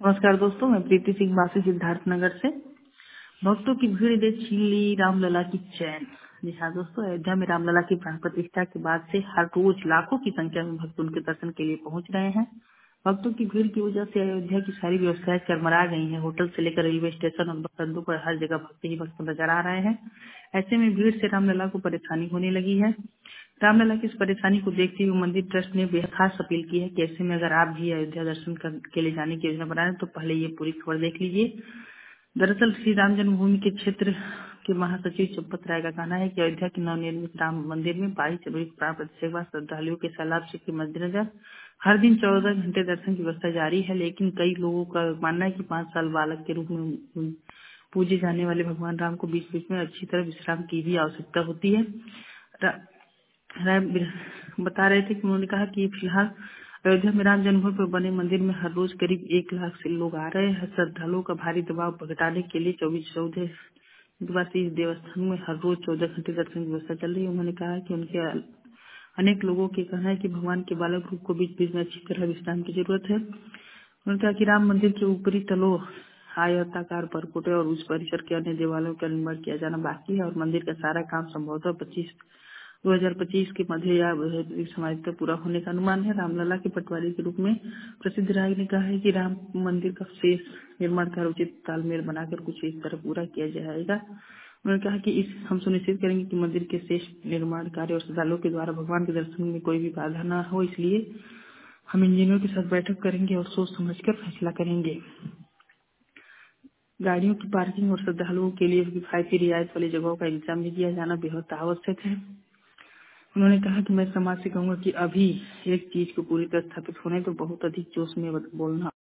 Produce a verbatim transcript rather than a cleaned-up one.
नमस्कार दोस्तों, मैं प्रीति सिंह बासी सिद्धार्थ नगर से। भक्तों की भीड़ देख छीन ली रामलला की चैन। जी हाँ दोस्तों, अयोध्या में रामलला की प्राण प्रतिष्ठा के बाद से हर रोज लाखों की संख्या में भक्त उनके दर्शन के लिए पहुंच रहे हैं। भक्तों की भीड़ की वजह से अयोध्या की सारी व्यवस्थाएं चरमरा गई हैं। होटल से लेकर रेलवे स्टेशन और बस अड्डों पर हर जगह भक्त ही भक्त नजर आ रहे हैं। ऐसे में भीड़ से रामलला को परेशानी होने लगी है। रामलला की इस परेशानी को देखते हुए मंदिर ट्रस्ट ने बेहद खास अपील की है कि ऐसे में अगर आप भी अयोध्या दर्शन कर, के लिए जाने की योजना बना रहे हैं तो पहले ये पूरी खबर देख लीजिए। दरअसल श्री राम जन्मभूमि के क्षेत्र के महासचिव चंपत राय का कहना है कि अयोध्या के नवनिर्मित राम मंदिर में बाईस जनवरी को प्राण प्रतिष्ठा के बाद श्रद्धालुओं के सैलाब से के मद्देनजर हर दिन चौदह घंटे दर्शन की व्यवस्था जारी है। लेकिन कई लोगों का मानना है कि पांच साल बालक के रूप में पूजे जाने वाले भगवान राम को बीच बीच में अच्छी तरह विश्राम की भी आवश्यकता होती है। राय बता रहे थे कि उन्होंने कहा कि फिलहाल अयोध्या में राम जन्मभूमि पर बने मंदिर में हर रोज करीब एक लाख से लोग आ रहे हैं। श्रद्धालुओं का भारी दबाव घटाने के लिए चौबीस चौदह दिवसीय इस देवस्थान में हर रोज चौदह घंटे दर्शन की व्यवस्था चल रही है। उन्होंने कहा कि उनके अनेक लोगों के कहना है कि भगवान के बालक रूप को बीच बीच में अच्छी तरह विश्राम की जरूरत है। उन्होंने कहा कि राम मंदिर के ऊपरी तलों आयताकार परकोटे और उस परिसर के अन्य देवालयों का निर्माण किया जाना बाकी है और मंदिर का सारा काम संभवतः पच्चीस दो हजार पच्चीस के मध्य या समाज तक पूरा होने का अनुमान है। रामलला के पटवारी के रूप में प्रसिद्ध राय ने कहा है कि राम मंदिर का शेष निर्माण कार्य उचित तालमेल बनाकर कुछ इस तरह पूरा किया जाएगा। उन्होंने कहा कि इस हम सुनिश्चित करेंगे कि मंदिर के शेष निर्माण कार्य और श्रद्धालुओं के द्वारा भगवान के दर्शन में कोई भी बाधा न हो, इसलिए हम इंजीनियरों के साथ बैठक करेंगे और सोच समझकर फैसला करेंगे। गाड़ियों की पार्किंग और श्रद्धालुओं के लिए किफायती रियायत वाली जगहों का इंतजाम भी किया जाना बेहद आवश्यक है। उन्होंने कहा कि मैं समाज से कहूंगा कि अभी एक चीज को पूरी तरह स्थापित होने तो बहुत अधिक जोश में बोलना